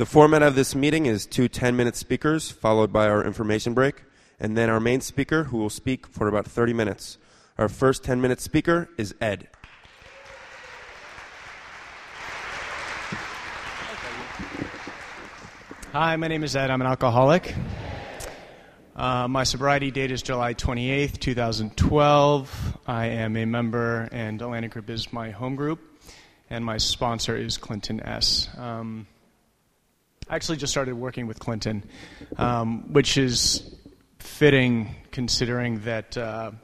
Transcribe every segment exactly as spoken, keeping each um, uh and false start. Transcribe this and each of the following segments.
The format of this meeting is two ten-minute speakers, followed by our information break, and then our main speaker, who will speak for about thirty minutes. Our first ten-minute speaker is Ed. Hi, my name is Ed. I'm an alcoholic. Uh, my sobriety date is July twenty-eighth, twenty twelve. I am a member, and Atlantic Group is my home group, and my sponsor is Clinton S. Um, I actually just started working with Clinton, um, which is fitting considering that uh,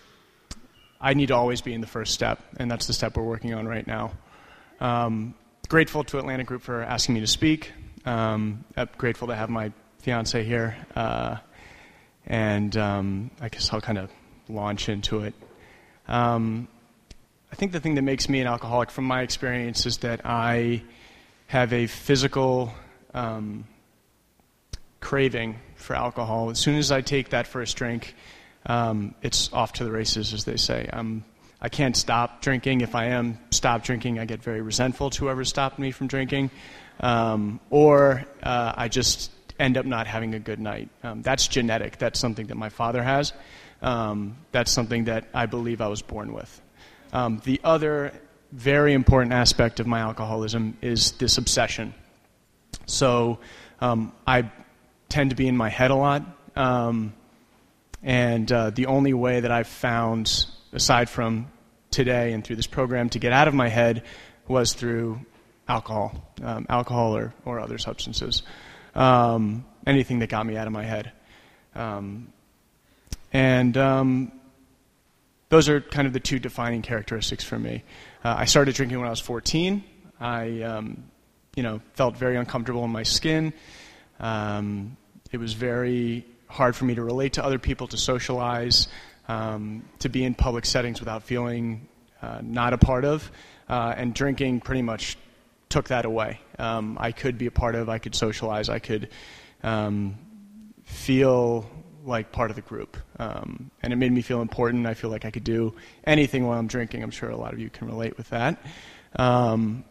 I need to always be in the first step, and that's the step we're working on right now. Um, grateful to Atlantic Group for asking me to speak. Um, I'm grateful to have my fiance here, uh, and um, I guess I'll kind of launch into it. Um, I think the thing that makes me an alcoholic from my experience is that I have a physical um, craving for alcohol. As soon as I take that first drink, um, it's off to the races, as they say. Um, I can't stop drinking. If I am stop drinking, I get very resentful to whoever stopped me from drinking. Um, or uh, I just end up not having a good night. Um, that's genetic. That's something that my father has. Um, that's something that I believe I was born with. Um, the other very important aspect of my alcoholism is this obsession. So um, I tend to be in my head a lot. Um, and uh, the only way that I've found, aside from today and through this program, to get out of my head was through alcohol, um, alcohol or, or other substances, um, anything that got me out of my head. Um, and um, those are kind of the two defining characteristics for me. Uh, I started drinking when I was fourteen. I, um, you know, felt very uncomfortable in my skin. Um, it was very hard for me to relate to other people, to socialize, um, to be in public settings without feeling uh, not a part of. Uh, and drinking pretty much took that away. Um, I could be a part of, I could socialize, I could um, feel like part of the group. Um, and it made me feel important. I feel like I could do anything while I'm drinking. I'm sure a lot of you can relate with that. Um,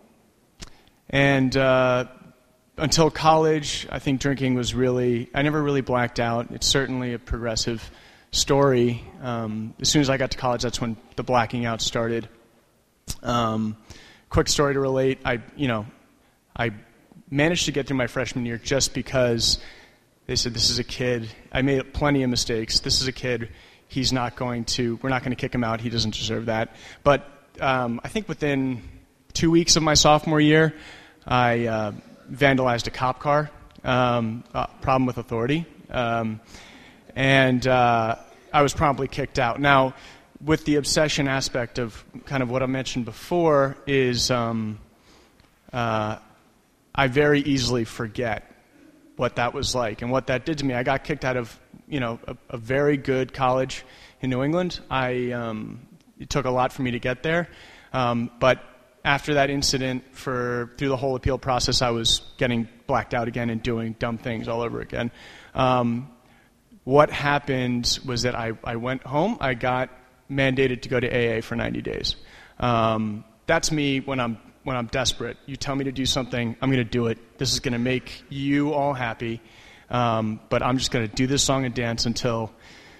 and uh, until college, I think drinking was really, I never really blacked out. It's certainly a progressive story. Um, as soon as I got to college, that's when the blacking out started. Um, quick story to relate. I, you know, I managed to get through my freshman year just because they said, this is a kid. I made plenty of mistakes. This is a kid. He's not going to, we're not going to kick him out. He doesn't deserve that. But um, I think within two weeks of my sophomore year, I uh, vandalized a cop car. Um, uh, problem with authority. Um, and uh, I was promptly kicked out. Now, with the obsession aspect of kind of what I mentioned before is um, uh, I very easily forget what that was like and what that did to me. I got kicked out of, you know, a, a very good college in New England. I um, it took a lot for me to get there, um, but after that incident, for through the whole appeal process, I was getting blacked out again and doing dumb things all over again. Um, what happened was that I, I went home. I got mandated to go to A A for ninety days. Um, that's me when I'm when I'm desperate. You tell me to do something, I'm going to do it. This is going to make you all happy, um, but I'm just going to do this song and dance until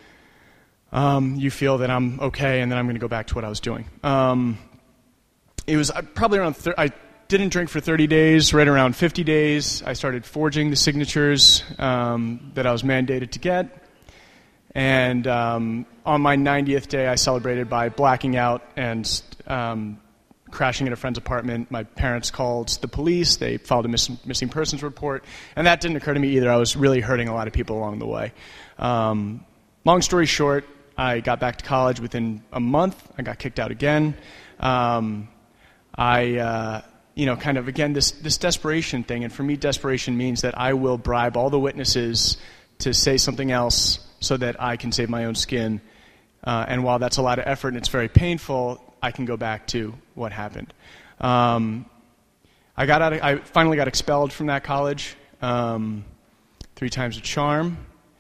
um, you feel that I'm okay, and then I'm going to go back to what I was doing. Um, it was probably around. Thir- I didn't drink for thirty days. Right around fifty days, I started forging the signatures um, that I was mandated to get. And um, on my ninetieth day, I celebrated by blacking out and um, crashing at a friend's apartment. My parents called the police. They filed a miss- missing persons report. And that didn't occur to me either. I was really hurting a lot of people along the way. Um, long story short, I got back to college within a month. I got kicked out again. Um, I, uh, you know, kind of, again, this, this desperation thing. And for me, desperation means that I will bribe all the witnesses to say something else so that I can save my own skin. Uh, and while that's a lot of effort and it's very painful, I can go back to what happened. Um, I got out. Of, I finally got expelled from that college, um, three times a charm,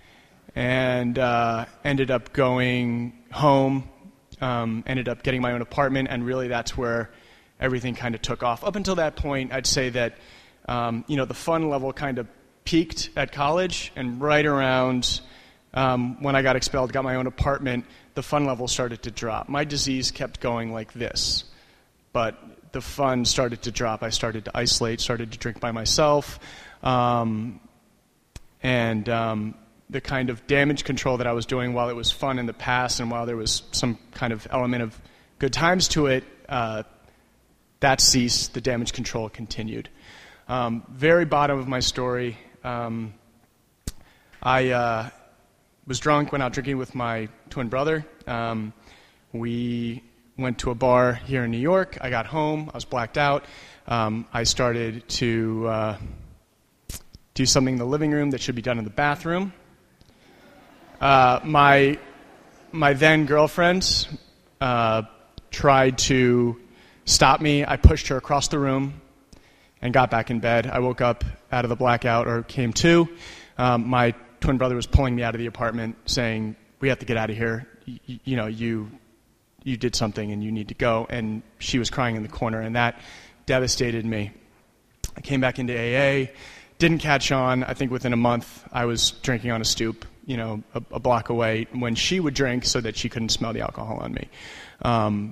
and uh, ended up going home. Um, ended up getting my own apartment, and really that's where everything kind of took off. Up until that point, I'd say that um, you know, the fun level kind of peaked at college, and right around um, when I got expelled, got my own apartment, the fun level started to drop. My disease kept going like this, but the fun started to drop. I started to isolate, started to drink by myself, um, and um, the kind of damage control that I was doing while it was fun in the past and while there was some kind of element of good times to it, uh, that ceased. The damage control continued. Um, very bottom of my story, um, I uh, was drunk, went out drinking with my twin brother. Um, we went to a bar here in New York. I got home. I was blacked out. Um, I started to uh, do something in the living room that should be done in the bathroom. Uh, my my then girlfriend uh, tried to stop me. I pushed her across the room and got back in bed. I woke up out of the blackout, or came to. Um, my twin brother was pulling me out of the apartment, saying, "We have to get out of here. Y- you know, you you did something and you need to go." And she was crying in the corner, and that devastated me. I came back into A A, didn't catch on. I think within a month, I was drinking on a stoop, you know, a, a block away, when she would drink so that she couldn't smell the alcohol on me. Um,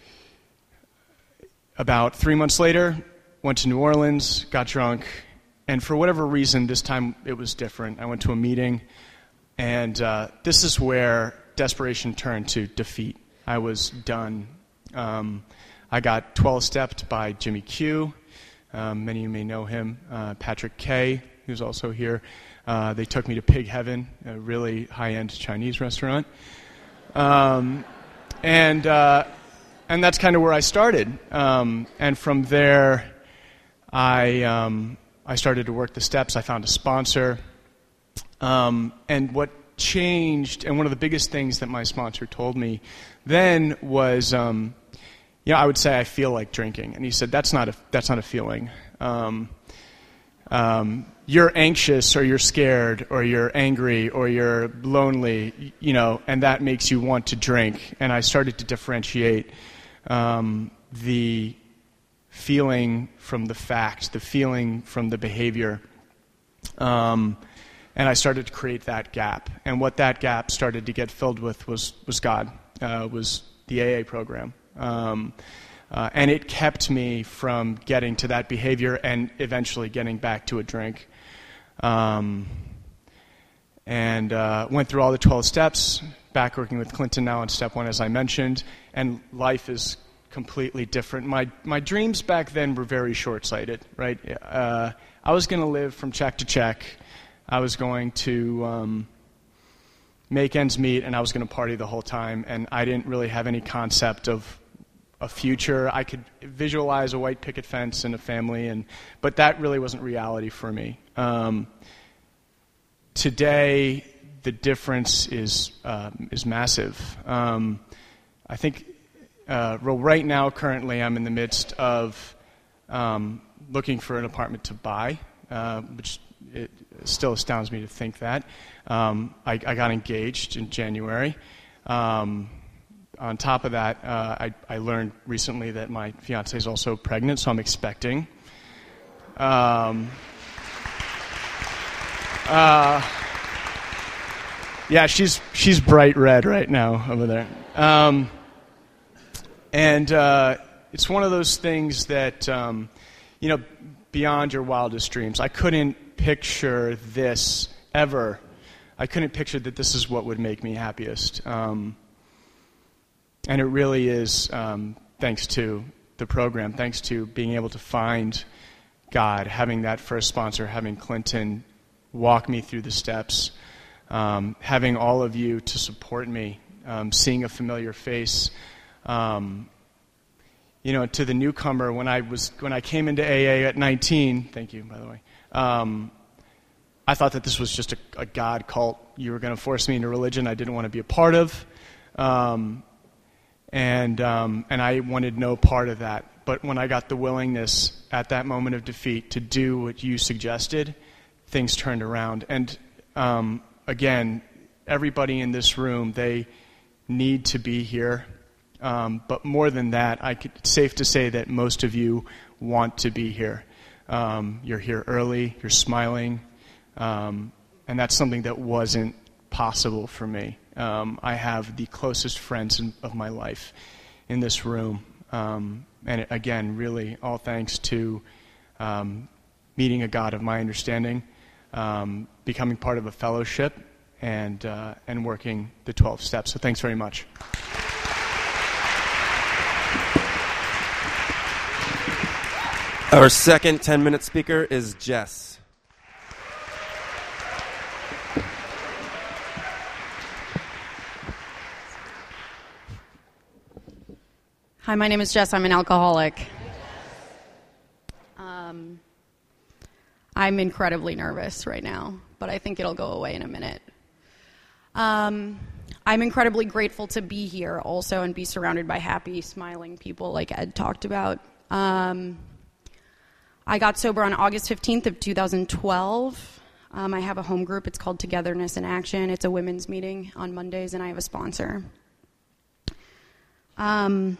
about three months later, went to New Orleans, got drunk, and for whatever reason, this time it was different. I went to a meeting, and uh, this is where desperation turned to defeat. I was done. Um, I got twelve-stepped by Jimmy Q. Um, many of you may know him. Uh, Patrick K., who's also here. Uh, they took me to Pig Heaven, a really high-end Chinese restaurant. Um, and uh, and that's kind of where I started. Um, and from there, I um, I started to work the steps. I found a sponsor. Um, and what changed, and one of the biggest things that my sponsor told me then was, um, you know, I would say I feel like drinking. And he said, that's not a, that's not a feeling. Um, um, you're anxious, or you're scared, or you're angry, or you're lonely, you know, and that makes you want to drink. And I started to differentiate um, the feeling from the fact, the feeling from the behavior. Um, and I started to create that gap. And what that gap started to get filled with was, was God, uh, was the A A program. Um, uh, and it kept me from getting to that behavior and eventually getting back to a drink. Um, and uh, went through all the twelve steps, back working with Clinton now on step one, as I mentioned, and life is completely different. My my dreams back then were very short-sighted, right? Uh, I was going to live from check to check. I was going to um, make ends meet, and I was going to party the whole time, and I didn't really have any concept of a future. I could visualize a white picket fence and a family, and but that really wasn't reality for me. Um, today, the difference is uh, is massive. Um, I think, uh, well, right now, currently, I'm in the midst of um, looking for an apartment to buy, uh, which it still astounds me to think that. Um, I, I got engaged in January. Um, on top of that, uh, I, I learned recently that my fiancée is also pregnant, so I'm expecting. Um, uh, yeah, she's she's bright red right now over there. Um, and uh, it's one of those things that, um, you know, beyond your wildest dreams. I couldn't picture this ever. I couldn't picture that this is what would make me happiest. Um, and it really is um, thanks to the program, thanks to being able to find God, having that first sponsor, having Clinton walk me through the steps, um, having all of you to support me, um, seeing a familiar face. Um, you know, to the newcomer, when I was when I came into A A at nineteen, thank you, by the way, um, I thought that this was just a, a God cult. You were going to force me into religion I didn't want to be a part of. Um, and um, and I wanted no part of that. But when I got the willingness at that moment of defeat to do what you suggested, things turned around. And um, again, everybody in this room, they need to be here. Um, but more than that, I could, it's safe to say that most of you want to be here. Um, you're here early, you're smiling, um, and that's something that wasn't possible for me. Um, I have the closest friends in, of my life in this room, um, and it, again, really all thanks to um, meeting a God of my understanding, um, becoming part of a fellowship, and uh, and working the twelve steps. So thanks very much. Our second ten-minute speaker is Jess. Hi, my name is Jess. I'm an alcoholic. Um, I'm incredibly nervous right now, but I think it'll go away in a minute. Um, I'm incredibly grateful to be here also and be surrounded by happy, smiling people like Ed talked about. Um, I got sober on August fifteenth of two thousand twelve. Um, I have a home group. It's called Togetherness in Action. It's a women's meeting on Mondays, and I have a sponsor. Um,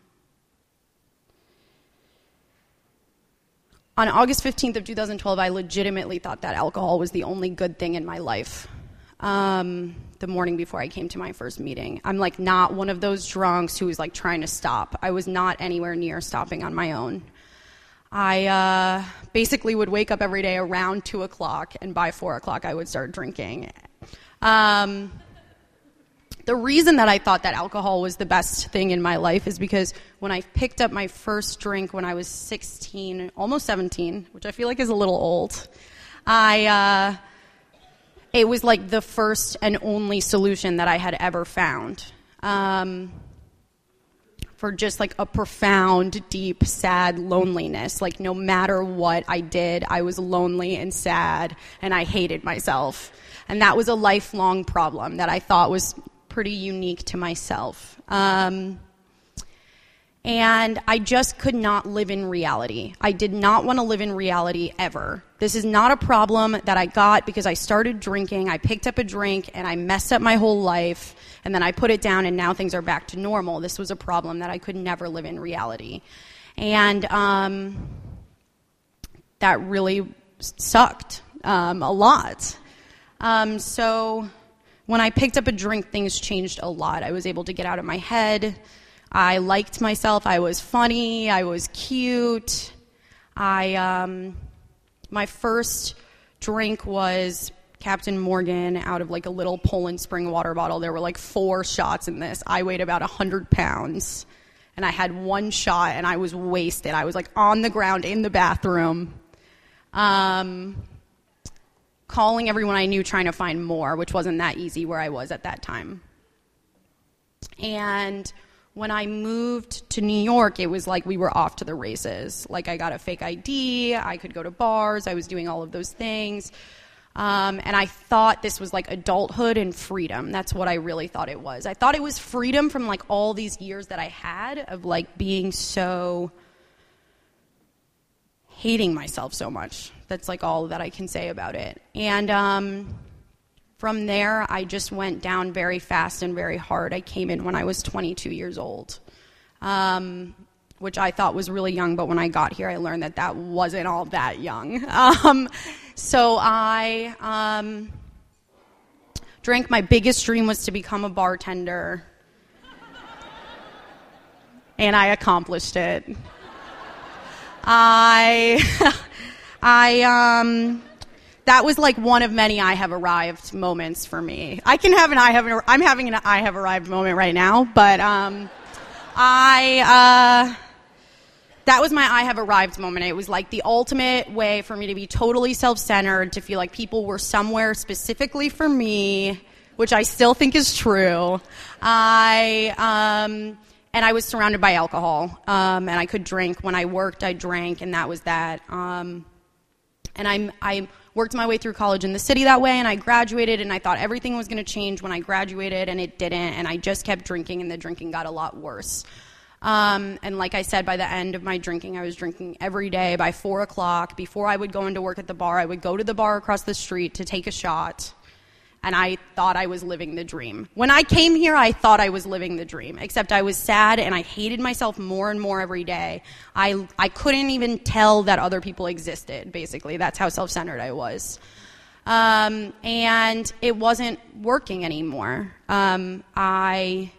on August fifteenth of two thousand twelve, I legitimately thought that alcohol was the only good thing in my life. Um, the morning before I came to my first meeting. I'm like not one of those drunks who was like trying to stop. I was not anywhere near stopping on my own. I uh, basically would wake up every day around two o'clock, and by four o'clock I would start drinking. Um, the reason that I thought that alcohol was the best thing in my life is because when I picked up my first drink when I was sixteen, almost seventeen, which I feel like is a little old, I uh, it was like the first and only solution that I had ever found. Um, for just like a profound, deep, sad loneliness. Like no matter what I did, I was lonely and sad, and I hated myself. And that was a lifelong problem that I thought was pretty unique to myself. Um, and I just could not live in reality. I did not want to live in reality ever. This is not a problem that I got because I started drinking. I picked up a drink, and I messed up my whole life. And then I put it down, and now things are back to normal. This was a problem that I could never live in reality. And um, that really sucked um, a lot. Um, so when I picked up a drink, things changed a lot. I was able to get out of my head. I liked myself. I was funny. I was cute. I um, my first drink was Captain Morgan out of like a little Poland Spring water bottle. There were like four shots in this. I weighed about one hundred pounds, and I had one shot, and I was wasted. I was like on the ground in the bathroom, um, calling everyone I knew trying to find more, which wasn't that easy where I was at that time. And when I moved to New York, it was like we were off to the races. Like I got a fake I D, I could go to bars, I was doing all of those things. Um, and I thought this was like adulthood and freedom. That's what I really thought it was. I thought it was freedom from like all these years that I had of like being so, hating myself so much. That's like all that I can say about it. And um, from there, I just went down very fast and very hard. I came in when I was twenty-two years old, um, which I thought was really young. But when I got here, I learned that that wasn't all that young. Um, So I um, drank. My biggest dream was to become a bartender, and I accomplished it. I, I, um, that was like one of many I have arrived moments for me. I can have an I have. I'm having an I have arrived moment right now, but um, I. Uh, That was my I have arrived moment. It was like the ultimate way for me to be totally self-centered, to feel like people were somewhere specifically for me, which I still think is true. I um, and I was surrounded by alcohol, um, and I could drink. When I worked, I drank, and that was that. Um, and I I worked my way through college in the city that way, and I graduated, and I thought everything was going to change when I graduated, and it didn't. And I just kept drinking, and the drinking got a lot worse. Um, and like I said, by the end of my drinking, I was drinking every day by four o'clock. Before I would go into work at the bar, I would go to the bar across the street to take a shot. and I thought I was living the dream. When I came here, I thought I was living the dream, except I was sad and I hated myself more and more every day. I, I couldn't even tell that other people existed, basically. That's how self-centered I was. Um, and it wasn't working anymore. Um, I...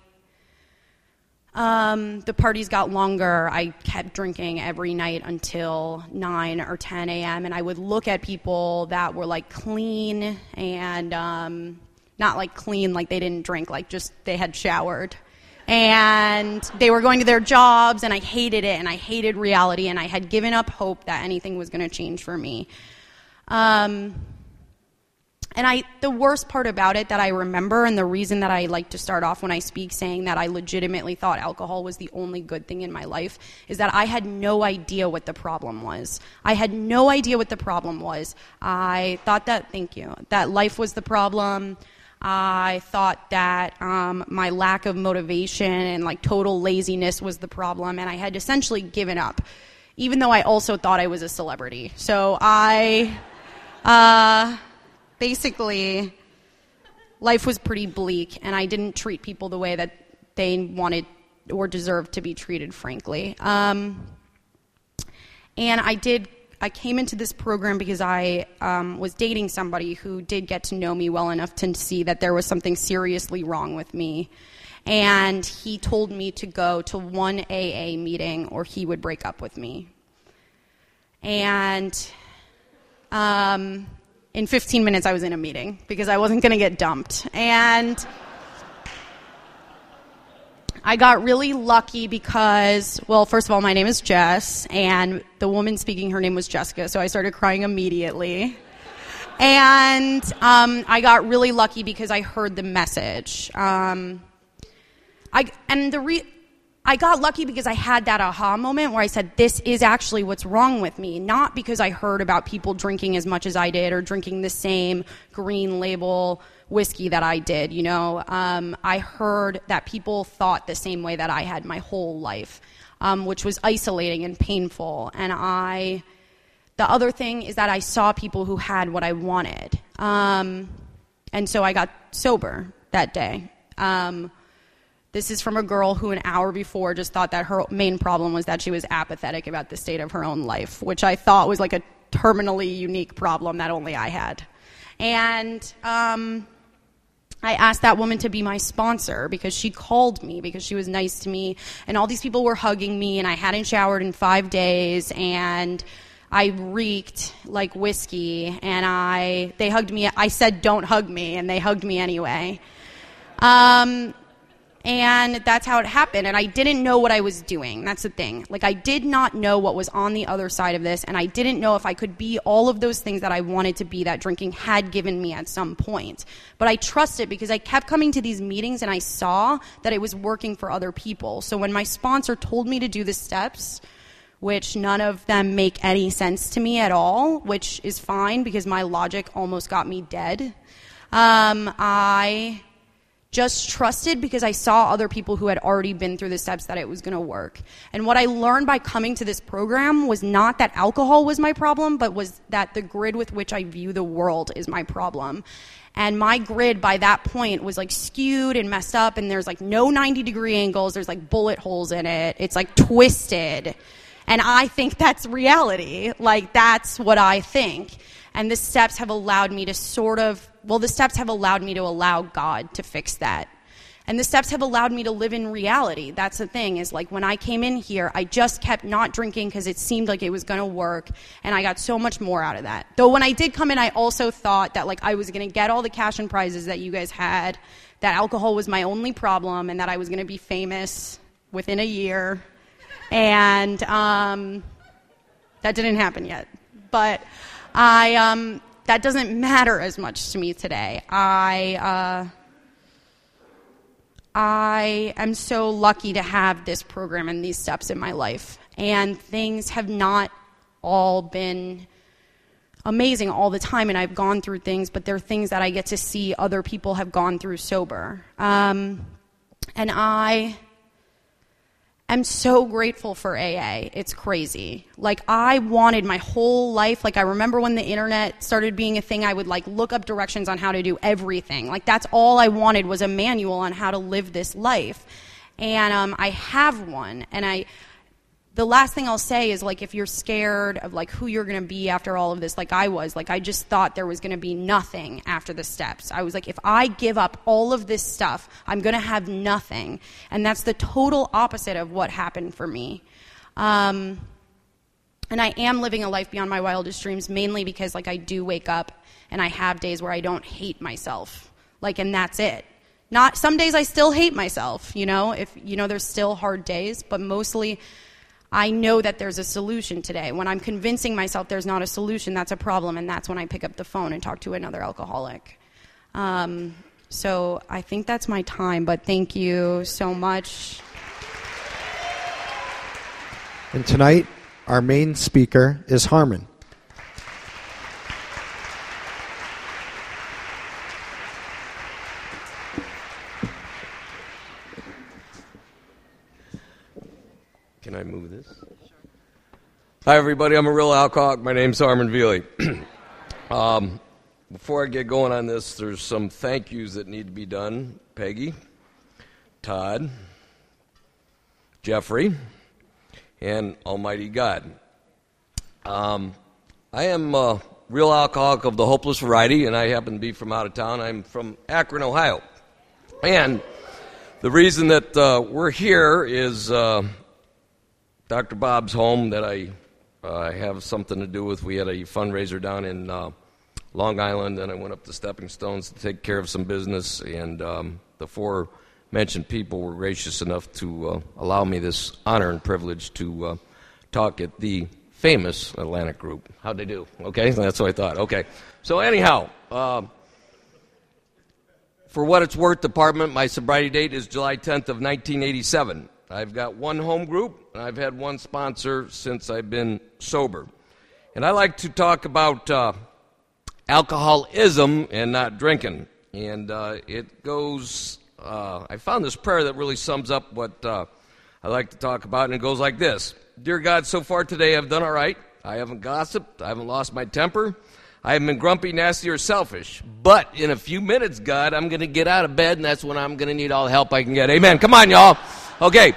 Um, the parties got longer. I kept drinking every night until nine or ten a.m. And I would look at people that were like clean and um, not like clean, like they didn't drink, like just they had showered. And they were going to their jobs, and I hated it, and I hated reality, and I had given up hope that anything was going to change for me. Um... And I, the worst part about it that I remember, and the reason that I like to start off when I speak saying that I legitimately thought alcohol was the only good thing in my life, is that I had no idea what the problem was. I had no idea what the problem was. I thought that, thank you, that life was the problem. I thought that um, my lack of motivation and like total laziness was the problem, and I had essentially given up, even though I also thought I was a celebrity. So I... Uh, Basically, life was pretty bleak, and I didn't treat people the way that they wanted or deserved to be treated, frankly. Um, and I did. I came into this program because I um, was dating somebody who did get to know me well enough to see that there was something seriously wrong with me. And he told me to go to one A A meeting or he would break up with me. And... Um, In fifteen minutes, I was in a meeting because I wasn't going to get dumped. And I got really lucky because, well, first of all, my name is Jess, and the woman speaking, her name was Jessica, so I started crying immediately. And um, I got really lucky because I heard the message. Um, I and the re- I got lucky because I had that aha moment where I said, this is actually what's wrong with me. Not because I heard about people drinking as much as I did or drinking the same green label whiskey that I did, you know. Um, I heard that people thought the same way that I had my whole life, um, which was isolating and painful. And I, the other thing is that I saw people who had what I wanted. Um, and so I got sober that day. Um, This is from a girl who an hour before just thought that her main problem was that she was apathetic about the state of her own life, which I thought was like a terminally unique problem that only I had. And um, I asked that woman to be my sponsor because she called me because she was nice to me, and all these people were hugging me, and I hadn't showered in five days, and I reeked like whiskey, and I they hugged me. I said, don't hug me, and they hugged me anyway. Um... And that's how it happened. And I didn't know what I was doing. That's the thing. Like, I did not know what was on the other side of this. And I didn't know if I could be all of those things that I wanted to be that drinking had given me at some point. But I trusted because I kept coming to these meetings and I saw that it was working for other people. So when my sponsor told me to do the steps, which none of them make any sense to me at all, which is fine because my logic almost got me dead, um, I... just trusted because I saw other people who had already been through the steps that it was going to work. And what I learned by coming to this program was not that alcohol was my problem, but was that the grid with which I view the world is my problem. And my grid by that point was like skewed and messed up, and there's like no ninety degree angles, there's like bullet holes in it, it's like twisted. And I think that's reality. Like, that's what I think. And the steps have allowed me to sort of, well, the steps have allowed me to allow God to fix that. And the steps have allowed me to live in reality. That's the thing, is like when I came in here, I just kept not drinking because it seemed like it was going to work. And I got so much more out of that. Though when I did come in, I also thought that like I was going to get all the cash and prizes that you guys had, that alcohol was my only problem, and that I was going to be famous within a year. And um, that didn't happen yet. But I, um, that doesn't matter as much to me today. I, uh, I am so lucky to have this program and these steps in my life. And things have not all been amazing all the time, and I've gone through things, but there are things that I get to see other people have gone through sober. Um, and I am so grateful for A A. It's crazy. Like, I wanted my whole life, like, I remember when the internet started being a thing, I would, like, look up directions on how to do everything. Like, that's all I wanted was a manual on how to live this life. And um, I have one, and I... The last thing I'll say is, like, if you're scared of, like, who you're going to be after all of this, like I was, like, I just thought there was going to be nothing after the steps. I was like, if I give up all of this stuff, I'm going to have nothing. And that's the total opposite of what happened for me. Um, and I am living a life beyond my wildest dreams, mainly because, like, I do wake up and I have days where I don't hate myself. Like, and that's it. Not, some days I still hate myself, you know, if, you know, there's still hard days, but mostly I know that there's a solution today. When I'm convincing myself there's not a solution, that's a problem, and that's when I pick up the phone and talk to another alcoholic. Um, so I think that's my time, but thank you so much. And tonight, our main speaker is Harmon. Can I move this? Hi, everybody. I'm a real alcoholic. My name's Harmon Veely. um, before I get going on this, there's some thank yous that need to be done. Peggy, Todd, Jeffrey, and Almighty God. Um, I am a real alcoholic of the hopeless variety, and I happen to be from out of town. I'm from Akron, Ohio. And the reason that uh, we're here is... Uh, Doctor Bob's home that I uh, have something to do with. We had a fundraiser down in uh, Long Island, and I went up to Stepping Stones to take care of some business, and um, the four mentioned people were gracious enough to uh, allow me this honor and privilege to uh, talk at the famous Atlantic Group. How'd they do? Okay, that's what I thought. Okay, so anyhow, uh, for what it's worth, department, my sobriety date is July tenth of nineteen eighty-seven. I've got one home group, and I've had one sponsor since I've been sober. And I like to talk about uh, alcoholism and not drinking. And uh, it goes, uh, I found this prayer that really sums up what uh, I like to talk about, and it goes like this. Dear God, so far today I've done all right. I haven't gossiped. I haven't lost my temper. I haven't been grumpy, nasty, or selfish. But in a few minutes, God, I'm going to get out of bed, and that's when I'm going to need all the help I can get. Amen. Come on, y'all. Okay,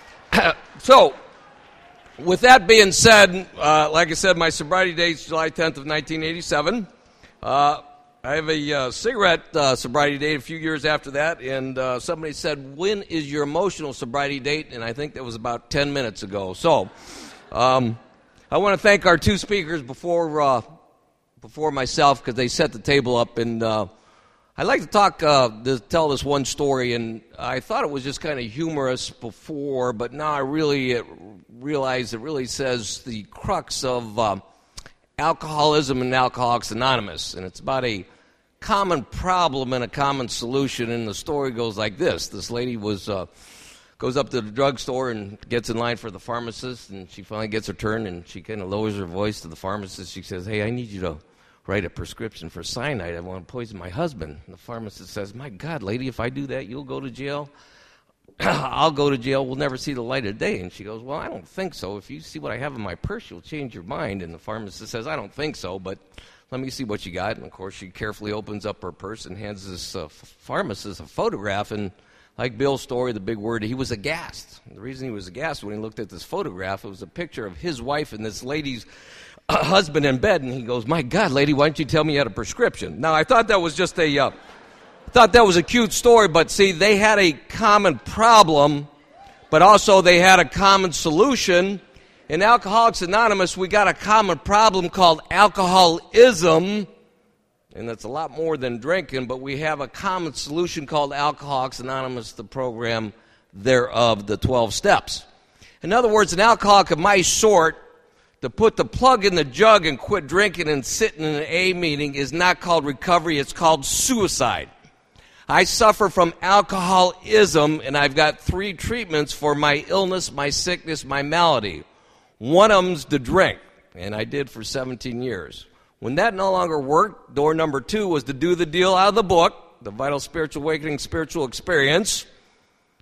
so with that being said, uh, like I said, my sobriety date is July tenth of nineteen eighty-seven. Uh, I have a uh, cigarette uh, sobriety date a few years after that, and uh, somebody said, when is your emotional sobriety date? And I think that was about ten minutes ago. So um, I want to thank our two speakers before uh, before myself because they set the table up, and uh, I'd like to talk, uh, to tell this one story, and I thought it was just kind of humorous before, but now I really uh, realize it really says the crux of uh, alcoholism and Alcoholics Anonymous, and it's about a common problem and a common solution, and the story goes like this. This lady was uh, goes up to the drugstore and gets in line for the pharmacist, and she finally gets her turn, and she kind of lowers her voice to the pharmacist. She says, hey, I need you to write a prescription for cyanide. I want to poison my husband. And the pharmacist says, my God, lady, if I do that, you'll go to jail. I'll go to jail. We'll never see the light of day. And she goes, well, I don't think so. If you see what I have in my purse, you'll change your mind. And the pharmacist says, I don't think so, but let me see what you got. And, of course, she carefully opens up her purse and hands this uh, pharmacist a photograph. And like Bill's story, the big word, he was aghast. The reason he was aghast when he looked at this photograph, it was a picture of his wife and this lady's Uh, husband in bed, and he goes, my God, lady, why don't you tell me you had a prescription? Now, I thought that was just a, uh, thought that was a cute story, but see, they had a common problem, but also they had a common solution. In Alcoholics Anonymous, we got a common problem called alcoholism, and that's a lot more than drinking, but we have a common solution called Alcoholics Anonymous, the program thereof, the twelve steps. In other words, an alcoholic of my sort, to put the plug in the jug and quit drinking and sitting in an A meeting is not called recovery, it's called suicide. I suffer from alcoholism, and I've got three treatments for my illness, my sickness, my malady. One of them's to drink, and I did for seventeen years. When that no longer worked, door number two was to do the deal out of the book, The Vital Spiritual Awakening Spiritual Experience.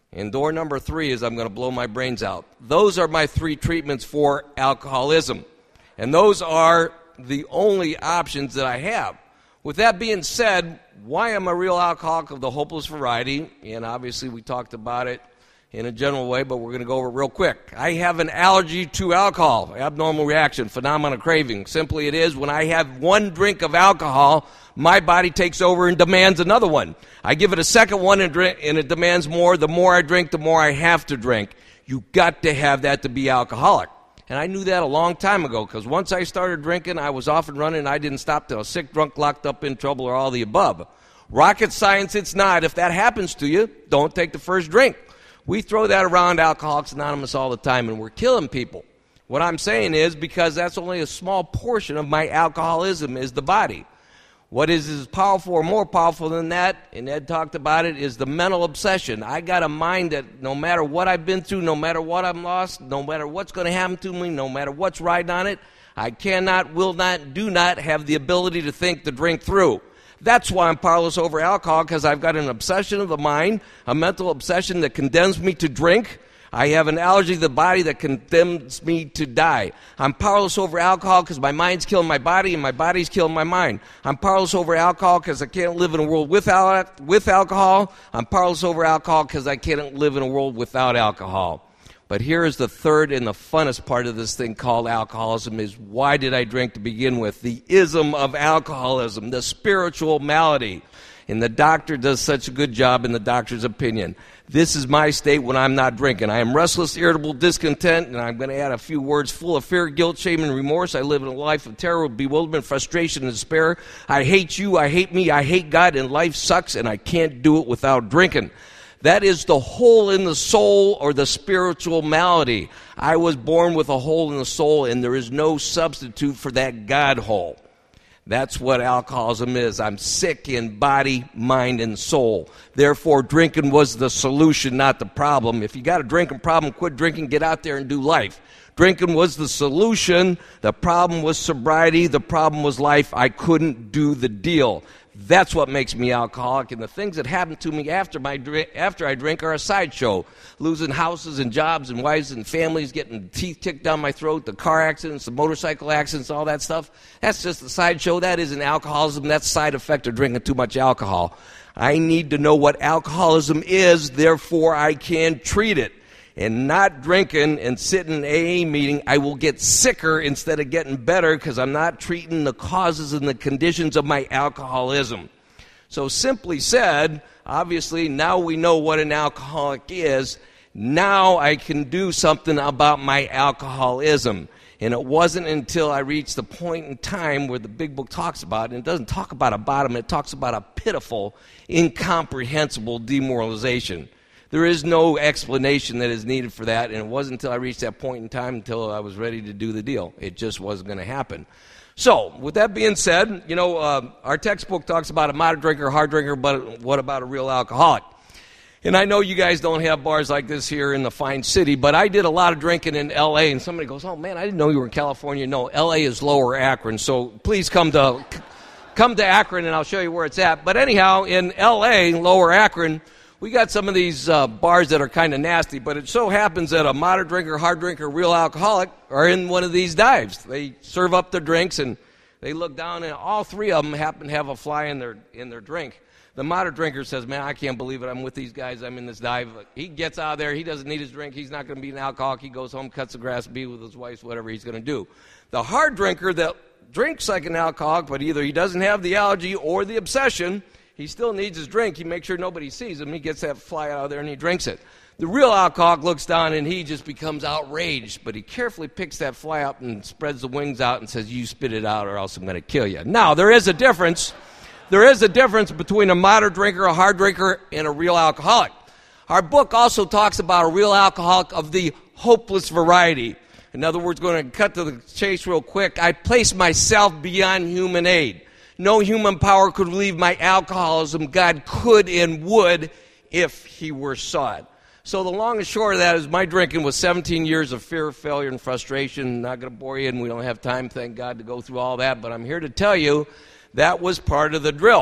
And door number three is I'm going to blow my brains out. Those are my three treatments for alcoholism. And those are the only options that I have. With that being said, why am I a real alcoholic of the hopeless variety? And obviously we talked about it in a general way, but we're going to go over it real quick. I have an allergy to alcohol, abnormal reaction, phenomenon craving. Simply it is when I have one drink of alcohol, my body takes over and demands another one. I give it a second one and, drink, and it demands more. The more I drink, the more I have to drink. You got to have that to be alcoholic. And I knew that a long time ago, because once I started drinking, I was off and running, and I didn't stop till I was sick, drunk, locked up, in trouble, or all the above. Rocket science it's not. If that happens to you, don't take the first drink. We throw that around Alcoholics Anonymous all the time, and we're killing people. What I'm saying is, because that's only a small portion of my alcoholism is the body. What is as powerful or more powerful than that, and Ed talked about it, is the mental obsession. I got a mind that no matter what I've been through, no matter what I'm lost, no matter what's going to happen to me, no matter what's riding on it, I cannot, will not, do not have the ability to think the drink through. That's why I'm powerless over alcohol, because I've got an obsession of the mind, a mental obsession that condemns me to drink. I have an allergy to the body that condemns me to die. I'm powerless over alcohol because my mind's killing my body and my body's killing my mind. I'm powerless over alcohol because I can't live in a world without, with alcohol. I'm powerless over alcohol because I can't live in a world without alcohol. But here is the third and the funnest part of this thing called alcoholism is why did I drink to begin with? The ism of alcoholism, the spiritual malady. And the doctor does such a good job in the doctor's opinion. This is my state when I'm not drinking. I am restless, irritable, discontent, and I'm going to add a few words full of fear, guilt, shame, and remorse. I live in a life of terror, bewilderment, frustration, and despair. I hate you, I hate me, I hate God, and life sucks, and I can't do it without drinking. That is the hole in the soul or the spiritual malady. I was born with a hole in the soul, and there is no substitute for that God hole. That's what alcoholism is. I'm sick in body, mind, and soul. Therefore, drinking was the solution, not the problem. If you got a drinking problem, quit drinking, get out there and do life. Drinking was the solution. The problem was sobriety. The problem was life. I couldn't do the deal. That's what makes me alcoholic, and the things that happen to me after my drink, after I drink are a sideshow. Losing houses and jobs and wives and families, getting teeth kicked down my throat, the car accidents, the motorcycle accidents, all that stuff. That's just a sideshow. That isn't alcoholism. That's a side effect of drinking too much alcohol. I need to know what alcoholism is, therefore I can treat it. And not drinking and sitting in an A A meeting, I will get sicker instead of getting better because I'm not treating the causes and the conditions of my alcoholism. So simply said, obviously now we know what an alcoholic is. Now I can do something about my alcoholism. And it wasn't until I reached the point in time where the big book talks about it, and it doesn't talk about a bottom, it talks about a pitiful, incomprehensible demoralization. There is no explanation that is needed for that, and it wasn't until I reached that point in time until I was ready to do the deal. It just wasn't going to happen. So, with that being said, you know, uh, our textbook talks about a moderate drinker, hard drinker, but what about a real alcoholic? And I know you guys don't have bars like this here in the fine city, but I did a lot of drinking in L A, and somebody goes, oh, man, I didn't know you were in California. No, L A is Lower Akron, so please come to, come to Akron, and I'll show you where it's at. But anyhow, in L A, Lower Akron, we got some of these uh, bars that are kind of nasty, but it so happens that a moderate drinker, hard drinker, real alcoholic are in one of these dives. They serve up their drinks, and they look down, and all three of them happen to have a fly in their in their drink. The moderate drinker says, man, I can't believe it. I'm with these guys. I'm in this dive. He gets out of there. He doesn't need his drink. He's not going to be an alcoholic. He goes home, cuts the grass, be with his wife, whatever he's going to do. The hard drinker that drinks like an alcoholic, but either he doesn't have the allergy or the obsession, he still needs his drink. He makes sure nobody sees him. He gets that fly out of there and he drinks it. The real alcoholic looks down and he just becomes outraged, but he carefully picks that fly up and spreads the wings out and says, you spit it out or else I'm going to kill you. Now, there is a difference. There is a difference between a moderate drinker, a hard drinker, and a real alcoholic. Our book also talks about a real alcoholic of the hopeless variety. In other words, going to cut to the chase real quick, I place myself beyond human aid. No human power could relieve my alcoholism. God could and would if he were sought. So the long and short of that is my drinking was seventeen years of fear, failure, and frustration. Not going to bore you, and we don't have time, thank God, to go through all that. But I'm here to tell you that was part of the drill.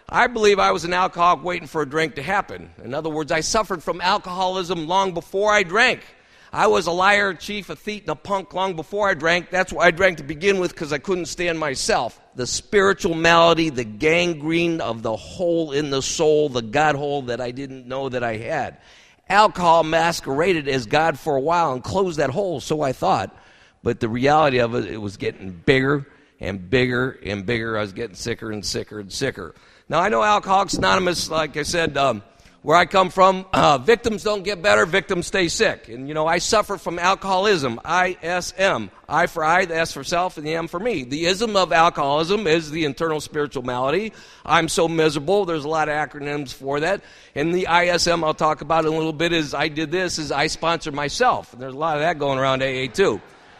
I believe I was an alcoholic waiting for a drink to happen. In other words, I suffered from alcoholism long before I drank. I was a liar, a chief, a thief, and a punk long before I drank. That's why I drank to begin with, because I couldn't stand myself. The spiritual malady, the gangrene of the hole in the soul, the God hole that I didn't know that I had. Alcohol masqueraded as God for a while and closed that hole, so I thought. But the reality of it, it was getting bigger and bigger and bigger. I was getting sicker and sicker and sicker. Now, I know Alcoholics Anonymous, like I said, um, where I come from, uh, victims don't get better, victims stay sick. And, you know, I suffer from alcoholism, I S M. I for I, the S for self, and the M for me. The ism of alcoholism is the internal spiritual malady. I'm so miserable. There's a lot of acronyms for that. And the I S M I'll talk about in a little bit is I did this, is I sponsor myself. And there's a lot of that going around A A too.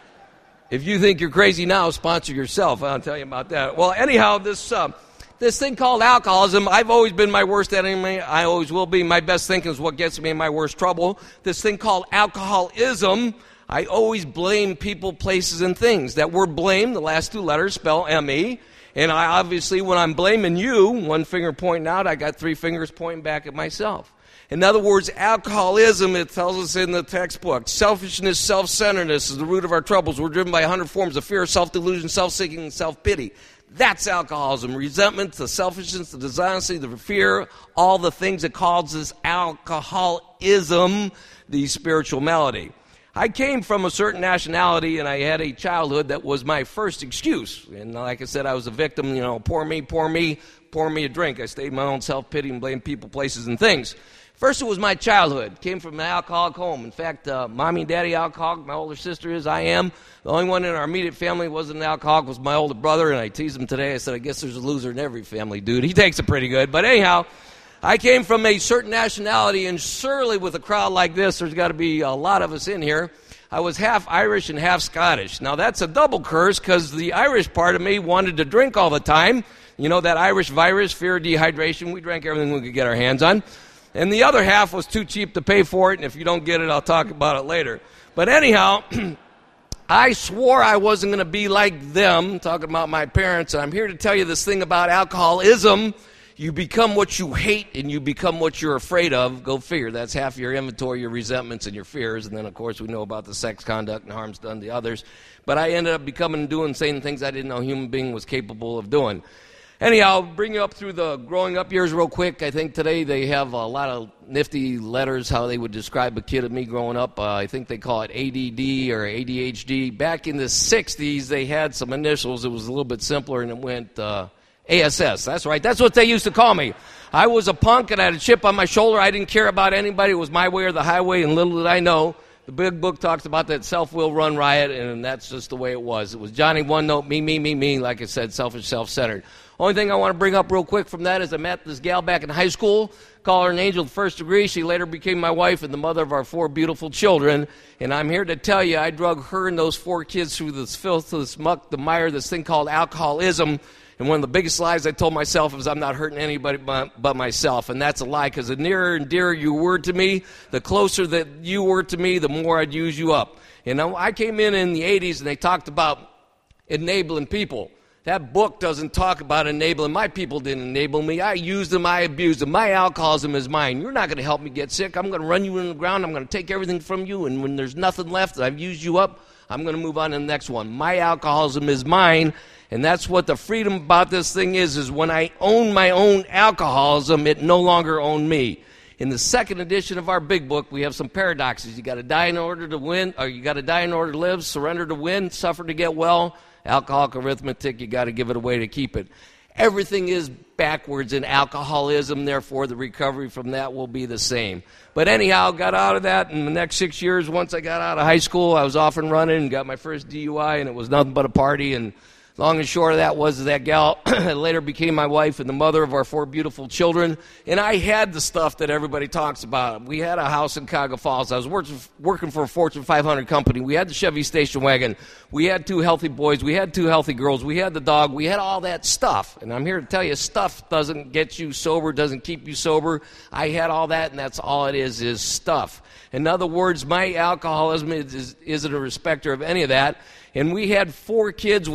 If you think you're crazy now, sponsor yourself. I'll tell you about that. Well, anyhow, this... Uh, This thing called alcoholism, I've always been my worst enemy. I always will be. My best thinking is what gets me in my worst trouble. This thing called alcoholism, I always blame people, places, and things. That word blame, the last two letters spell M E. And I obviously, when I'm blaming you, one finger pointing out, I got three fingers pointing back at myself. In other words, alcoholism, it tells us in the textbook, selfishness, self-centeredness is the root of our troubles. We're driven by a hundred forms of fear, self-delusion, self-seeking, and self-pity. That's alcoholism. Resentment, the selfishness, the dishonesty, the fear, all the things that causes alcoholism, the spiritual malady. I came from a certain nationality, and I had a childhood that was my first excuse. And like I said, I was a victim, you know, poor me, poor me, pour me a drink. I stayed in my own self-pity and blamed people, places, and things. First, it was my childhood. Came from an alcoholic home. In fact, uh, mommy and daddy alcoholic. My older sister is. I am. The only one in our immediate family who wasn't an alcoholic was my older brother, and I teased him today. I said, I guess there's a loser in every family, dude. He takes it pretty good. But anyhow, I came from a certain nationality, and surely with a crowd like this, there's got to be a lot of us in here. I was half Irish and half Scottish. Now, that's a double curse because the Irish part of me wanted to drink all the time. You know, that Irish virus, fear of dehydration. We drank everything we could get our hands on. And the other half was too cheap to pay for it, and if you don't get it, I'll talk about it later. But anyhow, I swore I wasn't going to be like them, talking about my parents, and I'm here to tell you this thing about alcoholism. You become what you hate, and you become what you're afraid of. Go figure. That's half your inventory, your resentments, and your fears. And then, of course, we know about the sex conduct and harms done to others. But I ended up becoming and doing, saying things I didn't know a human being was capable of doing. Anyhow, I'll bring you up through the growing up years real quick. I think today they have a lot of nifty letters, how they would describe a kid of me growing up. Uh, I think they call it A D D or A D H D. Back in the sixties, they had some initials. It was a little bit simpler, and it went uh, A S S. That's right. That's what they used to call me. I was a punk, and I had a chip on my shoulder. I didn't care about anybody. It was my way or the highway, and little did I know, the big book talks about that self-will run riot, and that's just the way it was. It was Johnny One Note, me, me, me, me, like I said, selfish, self-centered. Only thing I want to bring up real quick from that is I met this gal back in high school, call her an angel of the first degree. She later became my wife and the mother of our four beautiful children. And I'm here to tell you, I drug her and those four kids through this filth, this muck, the mire, this thing called alcoholism. And one of the biggest lies I told myself is I'm not hurting anybody but, but myself. And that's a lie, because the nearer and dearer you were to me, the closer that you were to me, the more I'd use you up. You know, I came in in the eighties and they talked about enabling people. That book doesn't talk about enabling. My people didn't enable me. I used them. I abused them. My alcoholism is mine. You're not going to help me get sick. I'm going to run you in the ground. I'm going to take everything from you. And when there's nothing left, I've used you up, I'm going to move on to the next one. My alcoholism is mine. And that's what the freedom about this thing is, is when I own my own alcoholism, it no longer owned me. In the second edition of our big book, we have some paradoxes. You got to die in order to win, or you got to die in order to live, surrender to win, suffer to get well. Alcoholic arithmetic, you got to give it away to keep it. Everything is backwards in alcoholism, therefore the recovery from that will be the same. But anyhow, got out of that in the next six years. Once I got out of high school, I was off and running and got my first D U I, and it was nothing but a party. And long and short of that was that gal later became my wife and the mother of our four beautiful children. And I had the stuff that everybody talks about. We had a house in Cuyahoga Falls. I was working, working for a Fortune five hundred company. We had the Chevy station wagon. We had two healthy boys. We had two healthy girls. We had the dog. We had all that stuff. And I'm here to tell you, stuff doesn't get you sober, doesn't keep you sober. I had all that, and that's all it is, is stuff. In other words, my alcoholism is, is, isn't a respecter of any of that. And we had four kids within five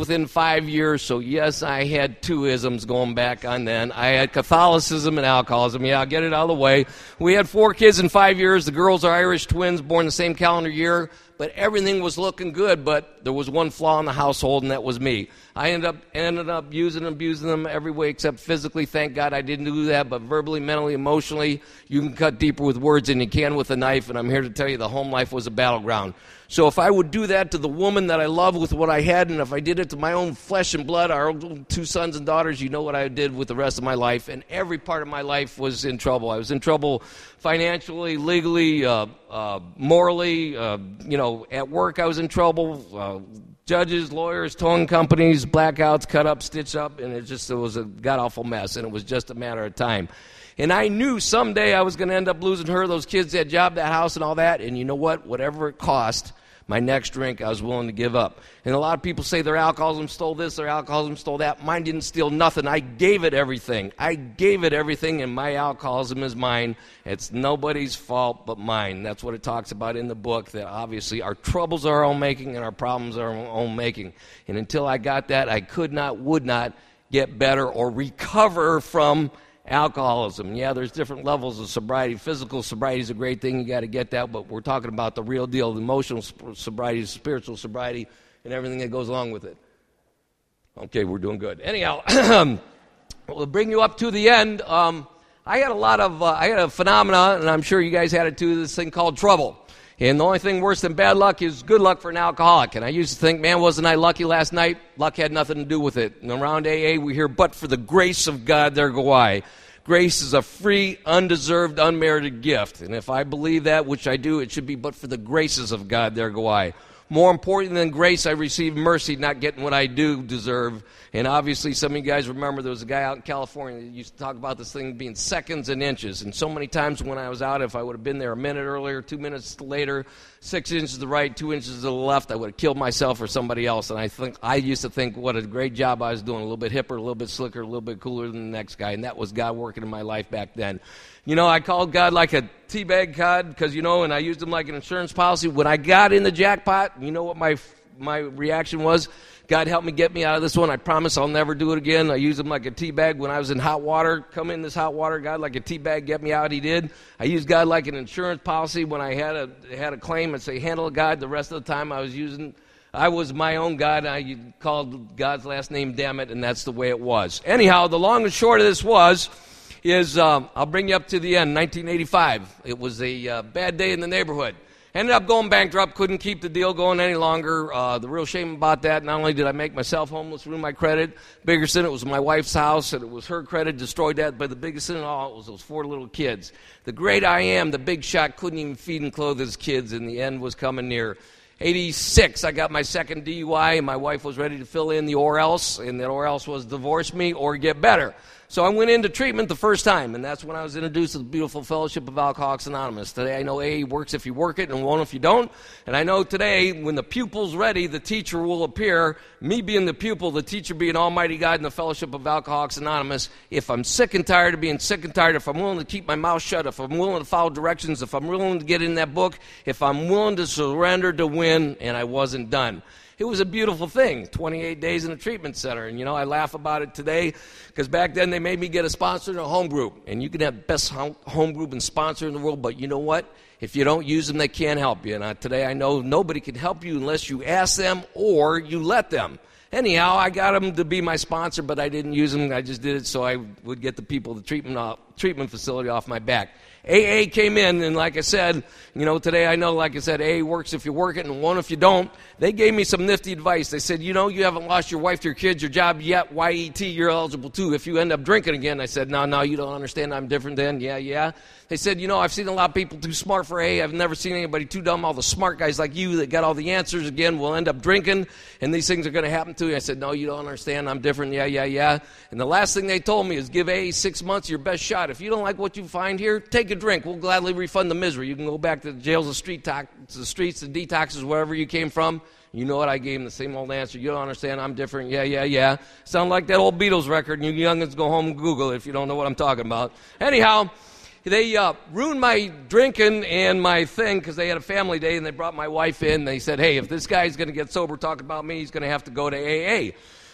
five years, so yes, I had two isms going back on then. I had Catholicism and alcoholism. Yeah, I'll get it out of the way. We had four kids in five years. The girls are Irish twins, born the same calendar year. But everything was looking good, but there was one flaw in the household, and that was me. I ended up ended up using and abusing them every way except physically. Thank God I didn't do that, but verbally, mentally, emotionally, you can cut deeper with words than you can with a knife, and I'm here to tell you the home life was a battleground. So if I would do that to the woman that I love with what I had, and if I did it to my own flesh and blood, our two sons and daughters, you know what I did with the rest of my life, and every part of my life was in trouble. I was in trouble financially, legally, uh, uh, morally, uh, you know, at work I was in trouble, uh, judges, lawyers, towing companies, blackouts, cut up, stitch up, and it just it was a god-awful mess, and it was just a matter of time. And I knew someday I was going to end up losing her, those kids, that job, that house, and all that, and you know what? Whatever it cost, my next drink I was willing to give up. And a lot of people say their alcoholism stole this, their alcoholism stole that. Mine didn't steal nothing. I gave it everything. I gave it everything, and my alcoholism is mine. It's nobody's fault but mine. That's what it talks about in the book, that obviously our troubles are our own making and our problems are our own making. And until I got that, I could not, would not get better or recover from alcoholism. Yeah, there's different levels of sobriety. Physical sobriety is a great thing. You got to get that, but we're talking about the real deal, the emotional sobriety, spiritual sobriety, and everything that goes along with it. Okay, we're doing good. Anyhow, we'll bring you up to the end. Um, I had a lot of, uh, I had a phenomena, and I'm sure you guys had it too, this thing called trouble. And the only thing worse than bad luck is good luck for an alcoholic. And I used to think, man, wasn't I lucky last night? Luck had nothing to do with it. And around A A, we hear, but for the grace of God, there go I. Grace is a free, undeserved, unmerited gift. And if I believe that, which I do, it should be, but for the graces of God, there go I. More important than grace, I received mercy, not getting what I do deserve. And obviously, some of you guys remember there was a guy out in California that used to talk about this thing being seconds and inches. And so many times when I was out, if I would have been there a minute earlier, two minutes later, six inches to the right, two inches to the left, I would have killed myself or somebody else. And I think I used to think what a great job I was doing, a little bit hipper, a little bit slicker, a little bit cooler than the next guy. And that was God working in my life back then. You know, I called God like a teabag cod because, you know, and I used him like an insurance policy. When I got in the jackpot, you know what my my reaction was? God, help me get me out of this one. I promise I'll never do it again. I used him like a tea bag when I was in hot water. Come in this hot water, God, like a tea bag, get me out. He did. I used God like an insurance policy when I had a had a claim and say, handle it, God. The rest of the time I was using, I was my own God. I called God's last name, damn it, and that's the way it was. Anyhow, the long and short of this was, is um, I'll bring you up to the end, nineteen eighty-five. It was a uh, bad day in the neighborhood. Ended up going bankrupt, couldn't keep the deal going any longer. Uh, the real shame about that, not only did I make myself homeless, ruin my credit, bigger sin, it was my wife's house, and it was her credit, destroyed that, but the biggest sin of all was those four little kids. The great I am, the big shot, couldn't even feed and clothe his kids, and the end was coming near. eighty-six, I got my second D U I, and my wife was ready to fill in the or else, and that or else was divorce me or get better. So I went into treatment the first time, and that's when I was introduced to the beautiful fellowship of Alcoholics Anonymous. Today I know A A works if you work it and won't if you don't. And I know today when the pupil's ready, the teacher will appear. Me being the pupil, the teacher being Almighty God in the fellowship of Alcoholics Anonymous. If I'm sick and tired of being sick and tired, if I'm willing to keep my mouth shut, if I'm willing to follow directions, if I'm willing to get in that book, if I'm willing to surrender to win, and I wasn't done. It was a beautiful thing, twenty-eight days in a treatment center. And, you know, I laugh about it today because back then they made me get a sponsor in a home group. And you can have best home group and sponsor in the world, but you know what? If you don't use them, they can't help you. And uh, today I know nobody can help you unless you ask them or you let them. Anyhow, I got them to be my sponsor, but I didn't use them. I just did it so I would get the people, the treatment off, treatment facility off my back. A A came in, and like I said, you know, today I know, like I said, A A works if you work it and won't if you don't. They gave me some nifty advice. They said, you know, you haven't lost your wife, your kids, your job yet. Y E T, you're eligible too. If you end up drinking again, I said, no, no, you don't understand. I'm different then. Yeah, yeah. They said, you know, I've seen a lot of people too smart for A A. I've never seen anybody too dumb. All the smart guys like you that got all the answers again will end up drinking, and these things are going to happen to you. I said, no, you don't understand. I'm different. Yeah, yeah, yeah. And the last thing they told me is give A A six months your best shot. If you don't like what you find here, take a drink. We'll gladly refund the misery. You can go back to the jails, the street to the streets, the detoxes, wherever you came from. You know what? I gave him the same old answer. You don't understand. I'm different. Yeah, yeah, yeah. Sound like that old Beatles record, and you youngins go home and Google it if you don't know what I'm talking about. Anyhow, they uh, ruined my drinking and my thing because they had a family day, and they brought my wife in. They said, hey, if this guy's going to get sober talking about me, he's going to have to go to A A.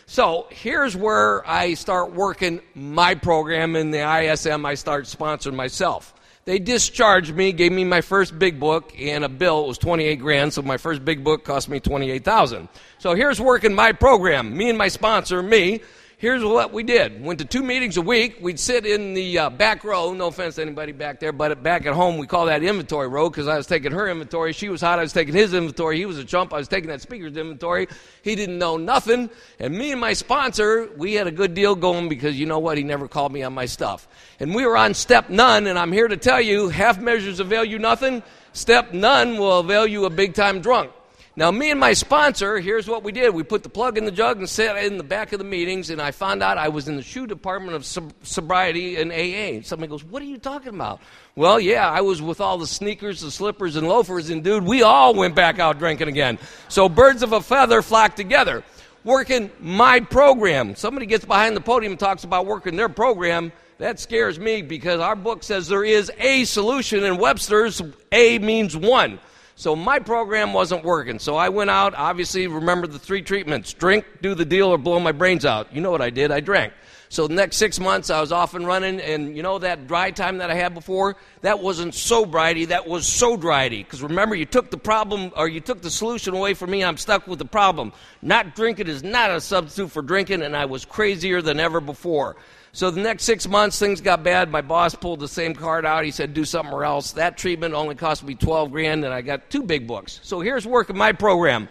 So here's where I start working my program in the I S M. I start sponsoring myself. They discharged me, gave me my first big book, and a bill. It was twenty-eight grand, so my first big book cost me twenty-eight thousand. So here's working my program. Me and my sponsor, me. Here's what we did. Went to two meetings a week. We'd sit in the uh, back row. No offense to anybody back there, but back at home, we call that inventory row because I was taking her inventory. She was hot. I was taking his inventory. He was a chump. I was taking that speaker's inventory. He didn't know nothing. And me and my sponsor, we had a good deal going because you know what? He never called me on my stuff. And we were on step none, and I'm here to tell you, half measures avail you nothing. Step none will avail you a big-time drunk. Now, me and my sponsor, here's what we did. We put the plug in the jug and sat in the back of the meetings, and I found out I was in the shoe department of sob- sobriety in A A. Somebody goes, what are you talking about? Well, yeah, I was with all the sneakers, the slippers, and loafers, and, dude, we all went back out drinking again. So birds of a feather flock together. Working my program. Somebody gets behind the podium and talks about working their program. That scares me because our book says there is a solution. In Webster's, A means one. So my program wasn't working. So I went out, obviously, remember the three treatments. Drink, do the deal, or blow my brains out. You know what I did. I drank. So the next six months, I was off and running. And you know that dry time that I had before? That wasn't sobriety. That was so-driety. Because remember, you took the problem, or you took the solution away from me. I'm stuck with the problem. Not drinking is not a substitute for drinking, and I was crazier than ever before. So the next six months, things got bad. My boss pulled the same card out. He said, do something else. That treatment only cost me twelve grand, and I got two big books. So here's working my program.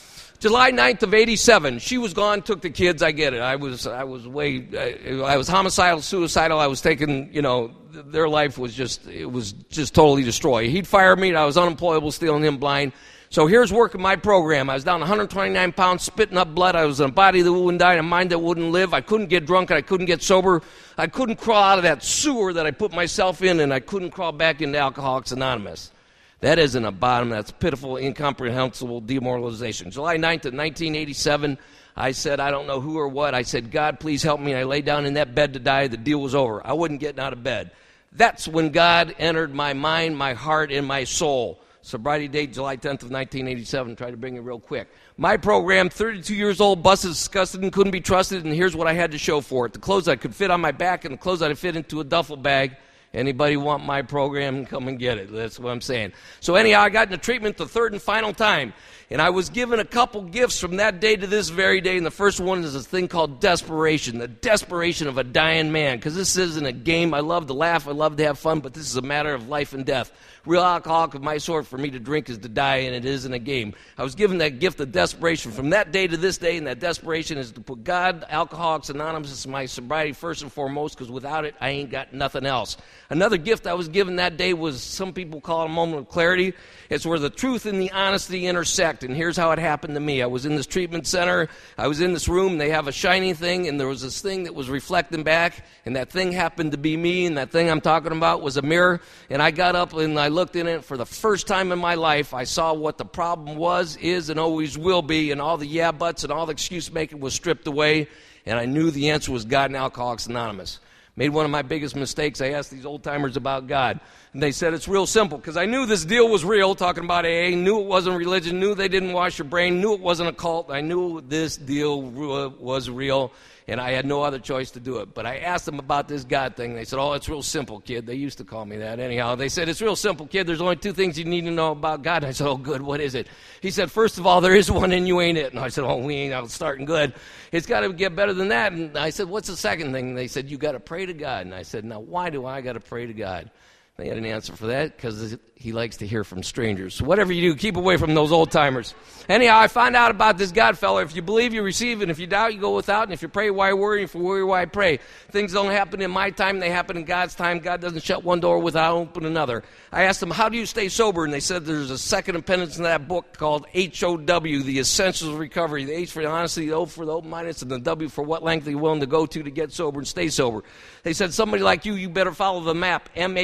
July ninth of eighty-seven. She was gone, took the kids. I get it. I was I was way, I, I was homicidal, suicidal. I was taking, you know, their life was just, it was just totally destroyed. He'd fired me. I was unemployable, stealing him blind. So here's working my program. I was down one hundred twenty-nine pounds, spitting up blood. I was in a body that wouldn't die and a mind that wouldn't live. I couldn't get drunk and I couldn't get sober. I couldn't crawl out of that sewer that I put myself in, and I couldn't crawl back into Alcoholics Anonymous. That isn't a bottom. That's pitiful, incomprehensible demoralization. July ninth of nineteen eighty-seven, I said, I don't know who or what. I said, God, please help me. I lay down in that bed to die. The deal was over. I wasn't getting out of bed. That's when God entered my mind, my heart, and my soul. Sobriety date, July tenth of nineteen eighty-seven. Try to bring it real quick. My program, thirty-two years old, busted, disgusted, and couldn't be trusted, and here's what I had to show for it. The clothes I could fit on my back and the clothes I could fit into a duffel bag. Anybody want my program, come and get it. That's what I'm saying. So anyhow, I got into treatment the third and final time. And I was given a couple gifts from that day to this very day. And the first one is this thing called desperation. The desperation of a dying man. Because this isn't a game. I love to laugh. I love to have fun. But this is a matter of life and death. Real alcoholic of my sort, for me to drink is to die, and it isn't a game. I was given that gift of desperation from that day to this day, and that desperation is to put God, Alcoholics Anonymous, my sobriety first and foremost, because without it, I ain't got nothing else. Another gift I was given that day was, some people call it a moment of clarity. It's where the truth and the honesty intersect, and here's how it happened to me. I was in this treatment center. I was in this room. They have a shiny thing, and there was this thing that was reflecting back, and that thing happened to be me, and that thing I'm talking about was a mirror, and I got up and I looked in it. For the first time in my life, I saw what the problem was, is, and always will be, and all the yeah buts and all the excuse making was stripped away, and I knew the answer was God and Alcoholics Anonymous. Made one of my biggest mistakes. I asked these old timers about God, and they said it's real simple, because I knew this deal was real, talking about A A, knew it wasn't religion, knew they didn't wash your brain, knew it wasn't a cult. I knew this deal was real, and I had no other choice to do it. But I asked them about this God thing. They said, oh, it's real simple, kid. They used to call me that anyhow. They said, it's real simple, kid. There's only two things you need to know about God. And I said, oh, good. What is it? He said, first of all, there is one and you ain't it. And I said, oh, we ain't out starting good. It's got to get better than that. And I said, what's the second thing? And they said, you got to pray to God. And I said, now, why do I got to pray to God? They had an answer for that, because he likes to hear from strangers. So whatever you do, keep away from those old-timers. Anyhow, I found out about this God fellow. If you believe, you receive, and if you doubt, you go without. And if you pray, why worry? If you worry, why pray? Things don't happen in my time. They happen in God's time. God doesn't shut one door without opening another. I asked them, how do you stay sober? And they said there's a second appendix in that book called H O W, the Essentials of Recovery. The H for the honesty, the O for the open-mindedness, and the W for what length you're willing to go to to get sober and stay sober. They said, somebody like you, you better follow the map, M A P. If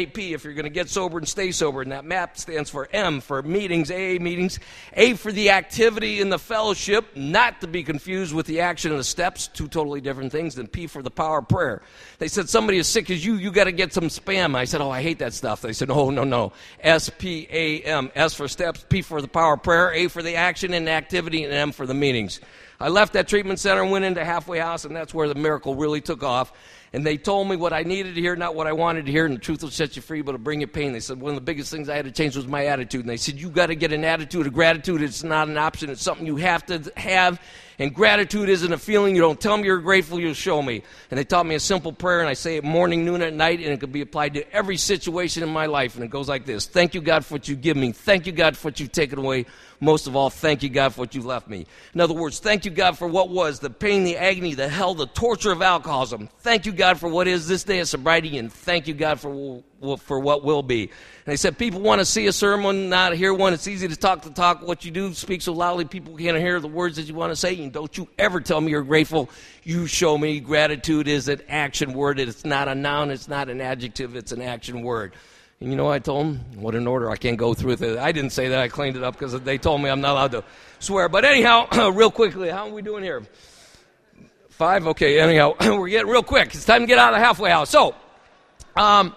if you're going to get sober and stay sober. And that MAP stands for M for meetings, A A meetings. A for the activity in the fellowship, not to be confused with the action and the steps, two totally different things. Then P for the power of prayer. They said, somebody as sick as you, you got to get some spam. I said, oh, I hate that stuff. They said, no, no, no. S P A M. S for steps, P for the power of prayer, A for the action and activity, and M for the meetings. I left that treatment center and went into Halfway House, and that's where the miracle really took off. And they told me what I needed to hear, not what I wanted to hear, and the truth will set you free, but it'll bring you pain. They said one of the biggest things I had to change was my attitude. And they said, you got to get an attitude of gratitude. It's not an option. It's something you have to have. And gratitude isn't a feeling. You don't tell me you're grateful, you'll show me. And they taught me a simple prayer, and I say it morning, noon, at night, and it could be applied to every situation in my life. And it goes like this. Thank you, God, for what you give me. Thank you, God, for what you've taken away. Most of all, thank you, God, for what you left me. In other words, thank you, God, for what was, the pain, the agony, the hell, the torture of alcoholism. Thank you, God, for what is this day of sobriety, and thank you, God, for, for what will be. And they said, people want to see a sermon, not hear one. It's easy to talk the talk. What you do, speak so loudly, people can't hear the words that you want to say. And don't you ever tell me you're grateful. You show me. Gratitude is an action word. It's not a noun. It's not an adjective. It's an action word. And you know what I told them? What an order. I can't go through with it. I didn't say that. I cleaned it up because they told me I'm not allowed to swear. But anyhow, real quickly, how are we doing here? Five? Okay, anyhow, we're getting real quick. It's time to get out of the Halfway House. So, um...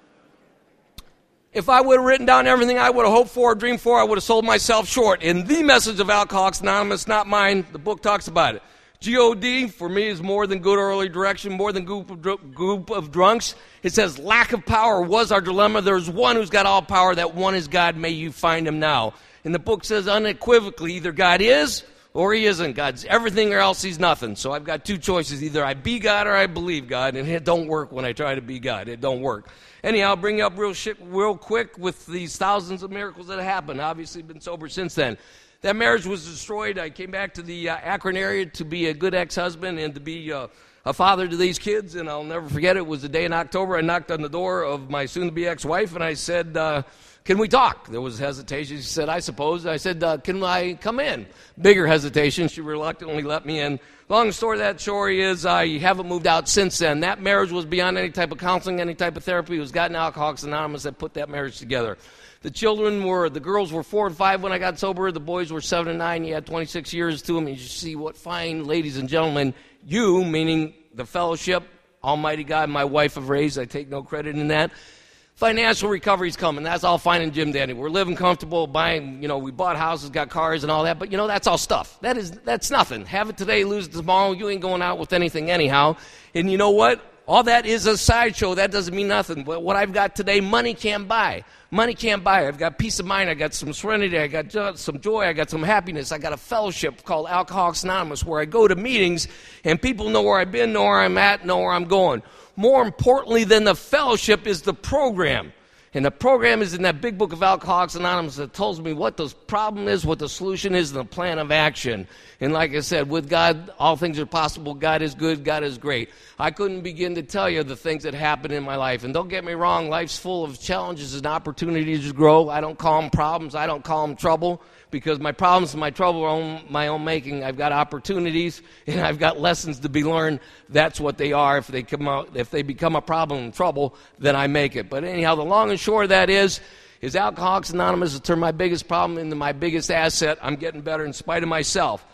if I would have written down everything I would have hoped for or dreamed for, I would have sold myself short. In the message of Alcoholics Anonymous, not mine, the book talks about it. G O D, for me, is more than good early direction, more than group of, dr- group of drunks. It says lack of power was our dilemma. There's one who's got all power. That one is God. May you find him now. And the book says unequivocally, either God is or he isn't. God's everything or else he's nothing. So I've got two choices. Either I be God or I believe God. And it don't work when I try to be God. It don't work. Anyhow, I'll bring you up real shit, real quick with these thousands of miracles that have happened. Obviously, been sober since then. That marriage was destroyed. I came back to the uh, Akron area to be a good ex-husband and to be uh, a father to these kids. And I'll never forget it. It was the day in October. I knocked on the door of my soon-to-be ex-wife, and I said, uh, can we talk? There was hesitation. She said, I suppose. I said, uh, can I come in? Bigger hesitation. She reluctantly let me in. Long story of that story is I haven't moved out since then. That marriage was beyond any type of counseling, any type of therapy. It was God and Alcoholics Anonymous that put that marriage together. The children were, the girls were four and five when I got sober. The boys were seven and nine. You had twenty-six years to them. And you see what fine ladies and gentlemen you, meaning the fellowship, Almighty God, my wife have raised. I take no credit in that. Financial recovery's coming. That's all fine and Jim Dandy. We're living comfortable, buying, you know, we bought houses, got cars and all that, but, you know, that's all stuff. That is, that's nothing. Have it today, lose it tomorrow. You ain't going out with anything anyhow. And you know what? All that is a sideshow. That doesn't mean nothing. But what I've got today, money can't buy. Money can't buy. I've got peace of mind. I got some serenity. I got jo- some joy. I got some happiness. I got a fellowship called Alcoholics Anonymous where I go to meetings and people know where I've been, know where I'm at, know where I'm going. More importantly than the fellowship is the program. And the program is in that big book of Alcoholics Anonymous that tells me what the problem is, what the solution is, and the plan of action. And like I said, with God, all things are possible. God is good. God is great. I couldn't begin to tell you the things that happened in my life. And don't get me wrong, life's full of challenges and opportunities to grow. I don't call them problems. I don't call them trouble. Because my problems and my trouble are on my own making. I've got opportunities and I've got lessons to be learned. That's what they are. If they come out, if they become a problem and trouble, then I make it. But anyhow, the long and short of that is, is Alcoholics Anonymous has turned my biggest problem into my biggest asset. I'm getting better in spite of myself.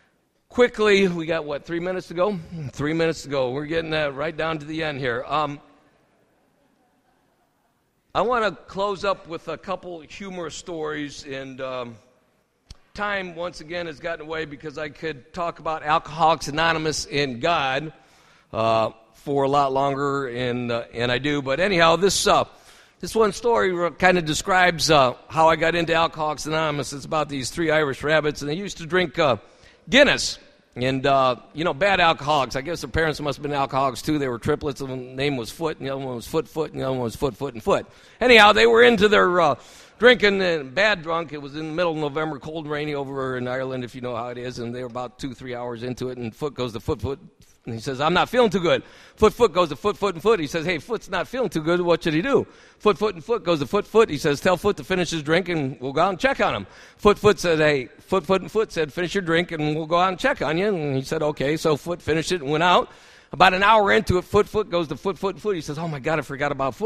Quickly, we got what, three minutes to go? Three minutes to go. We're getting uh, right down to the end here. Um, I want to close up with a couple humorous stories and. Um, Time, once again, has gotten away because I could talk about Alcoholics Anonymous and God uh, for a lot longer, and uh, and I do. But anyhow, this uh, this one story kind of describes uh, how I got into Alcoholics Anonymous. It's about these three Irish rabbits, and they used to drink uh, Guinness. And, uh, you know, bad alcoholics. I guess their parents must have been alcoholics, too. They were triplets. One name was Foot, and the other one was Foot, Foot, and the other one was Foot, Foot, and Foot. Anyhow, they were into their... Uh, Drinking and bad drunk. It was in the middle of November, cold and rainy over in Ireland, if you know how it is. And they were about two, three hours into it. And Foot goes to Foot, Foot. And he says, I'm not feeling too good. Foot, Foot goes to Foot, Foot, and Foot. He says, hey, Foot's not feeling too good. What should he do? Foot, Foot, and Foot goes to Foot, Foot. He says, tell Foot to finish his drink and we'll go out and check on him. Foot, Foot said, hey, Foot, Foot, and Foot said, finish your drink and we'll go out and check on you. And he said, okay. So Foot finished it and went out. About an hour into it, Foot, Foot goes to Foot, Foot, and Foot. He says, oh, my God, I forgot about Foot.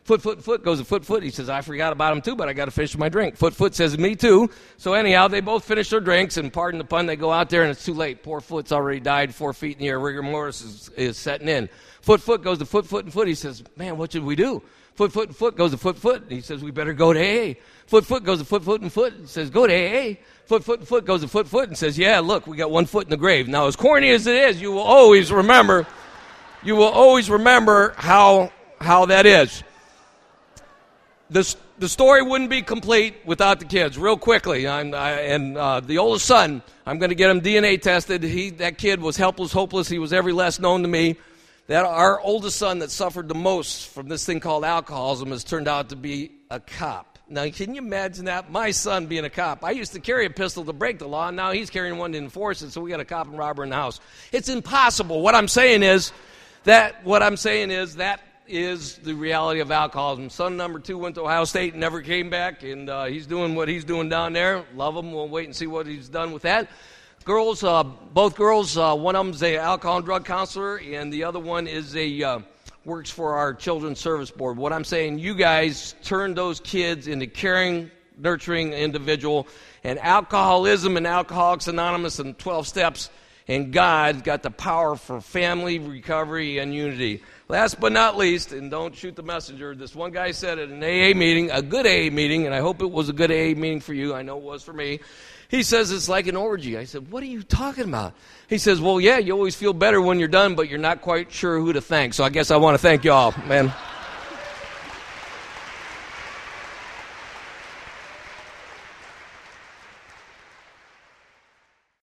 Foot, foot, foot goes to foot, foot. He says, I forgot about him too, but I got to finish my drink. Foot, foot says, me too. So anyhow, they both finish their drinks, and pardon the pun, they go out there, and it's too late. Poor Foot's already died, four feet in the air. Rigor mortis is, is setting in. Foot, foot goes to foot, foot, and foot. He says, man, what should we do? Foot, foot, and foot goes to foot, foot. And he says, we better go to A A. Foot, foot goes to foot, foot, and foot. He says, go to A A. Foot, foot, and foot goes to foot, foot, and says, yeah, look, we got one foot in the grave. Now, as corny as it is, you will always remember, you will always remember how how that is. The, the story wouldn't be complete without the kids. Real quickly, I'm, I, and uh, the oldest son, I'm going to get him D N A tested. He, that kid was helpless, hopeless. He was every less known to me. That our oldest son that suffered the most from this thing called alcoholism has turned out to be a cop. Now, can you imagine that? My son being a cop. I used to carry a pistol to break the law, and now he's carrying one to enforce it, so we got a cop and robber in the house. It's impossible. What I'm saying is that, what I'm saying is that is the reality of alcoholism. Son number two went to Ohio State and never came back, and uh, he's doing what he's doing down there. Love him. We'll wait and see what he's done with that. Girls, uh, both girls, uh, one of them's a alcohol and drug counselor, and the other one is a uh, works for our Children's Service Board. What I'm saying, you guys turn those kids into caring, nurturing individual, and alcoholism and Alcoholics Anonymous and twelve steps, and God got the power for family, recovery, and unity. Last but not least, and don't shoot the messenger, this one guy said at an A A meeting, a good A A meeting, and I hope it was a good A A meeting for you. I know it was for me. He says it's like an orgy. I said, what are you talking about? He says, well, yeah, you always feel better when you're done, but you're not quite sure who to thank. So I guess I want to thank you all, man.